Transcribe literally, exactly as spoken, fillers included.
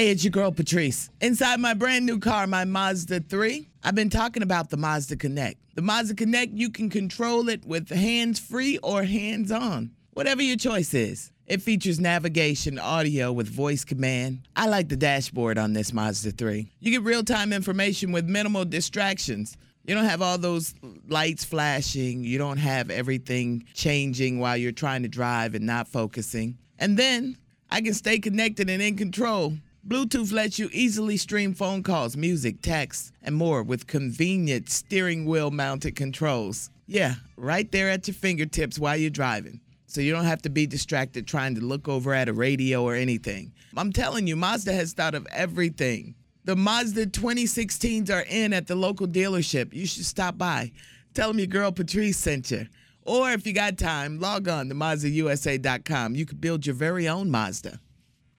Hey, it's your girl Patrice. Inside my brand new car, my Mazda three, I've been talking about the Mazda Connect. The Mazda Connect, you can control it with hands-free or hands-on, whatever your choice is. It features navigation, audio with voice command. I like the dashboard on this Mazda three. You get real-time information with minimal distractions. You don't have all those lights flashing. You don't have everything changing while you're trying to drive and not focusing. And then I can stay connected and in control. Bluetooth lets you easily stream phone calls, music, texts, and more with convenient steering wheel mounted controls. Yeah, right there at your fingertips while you're driving. So you don't have to be distracted trying to look over at a radio or anything. I'm telling you, Mazda has thought of everything. The Mazda twenty sixteens are in at the local dealership. You should stop by. Tell them your girl Patrice sent you. Or if you got time, log on to Mazda U S A dot com. You could build your very own Mazda.